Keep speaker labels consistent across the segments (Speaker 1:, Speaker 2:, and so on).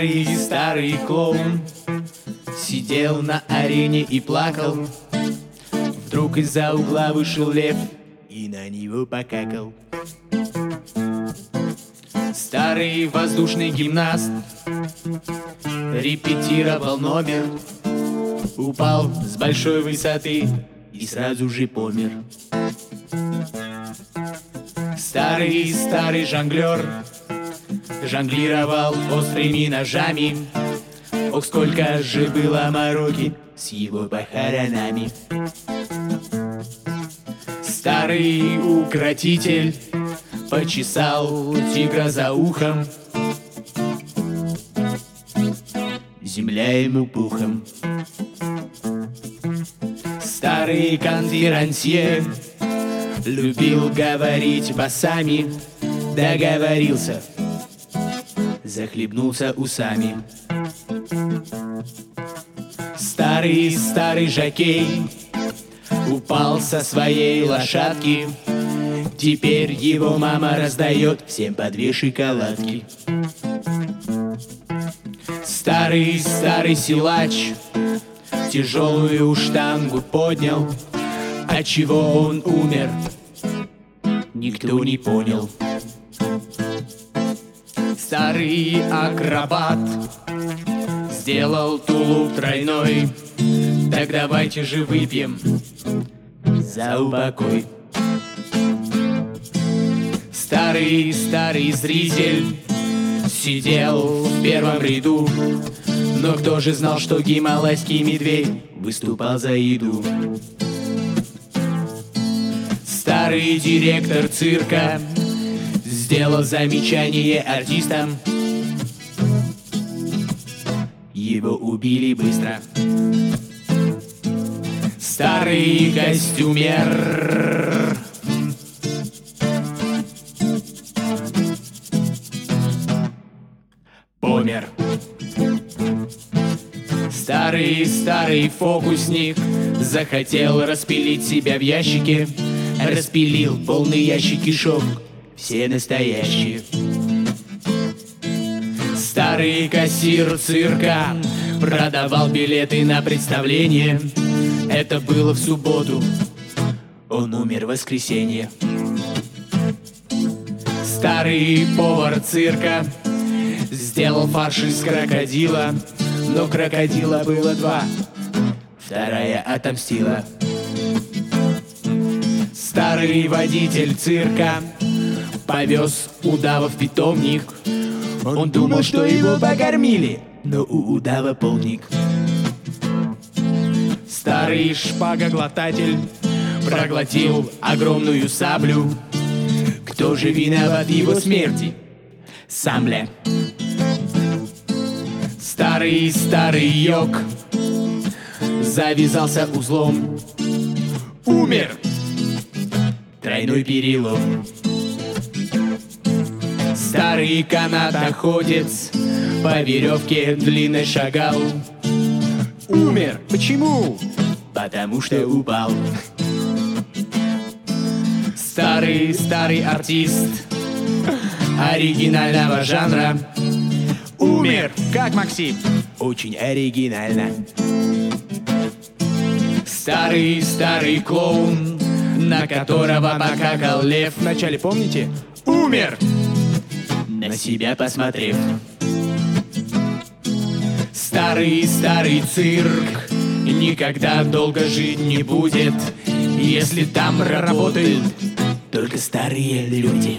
Speaker 1: Старый клоун сидел на арене и плакал. Вдруг из-за угла вышел лев и на него покакал. Старый воздушный гимнаст репетировал номер, упал с большой высоты и сразу же помер. Старый жонглер жонглировал острыми ножами. Ох, сколько же было мороки с его похоронами. Старый укротитель почесал тигра за ухом, земля ему пухом. Старый конферансье любил говорить басами, договорился, захлебнулся усами. Старый жокей упал со своей лошадки, теперь его мама раздает всем по 2 шоколадки. Старый силач тяжелую штангу поднял, отчего он умер, никто не понял. Старый акробат сделал тулуп тройной, так давайте же выпьем за упокой. Старый зритель сидел в первом ряду, но кто же знал, что гималайский медведь выступал за еду? Старый директор цирка сделал замечание артистам, его убили быстро. Старый костюмер помер. Старый фокусник захотел распилить себя в ящике, распилил полный ящик кишок, все настоящие. Старый кассир цирка продавал билеты на представление. Это было в субботу, он умер в воскресенье. Старый повар цирка сделал фарш из крокодила, но крокодила было 2, вторая отомстила. Старый водитель цирка повез удава в питомник. Он думал, что его покормили, но у удава полник. Старый шпагоглотатель проглотил огромную саблю. Кто же виноват в его смерти? Сам бля. Старый йог завязался узлом, умер, тройной перелом. Старый канатоходец по веревке длинной шагал, умер. Почему? Потому что упал. Старый артист оригинального жанра умер. Как, Максим? Очень оригинально. Старый клоун, на которого покакал лев, вначале, помните, умер, на себя посмотрев. Старый цирк никогда долго жить не будет, если там работают только старые люди.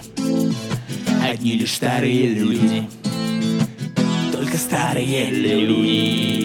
Speaker 1: Одни лишь старые люди, только старые люди.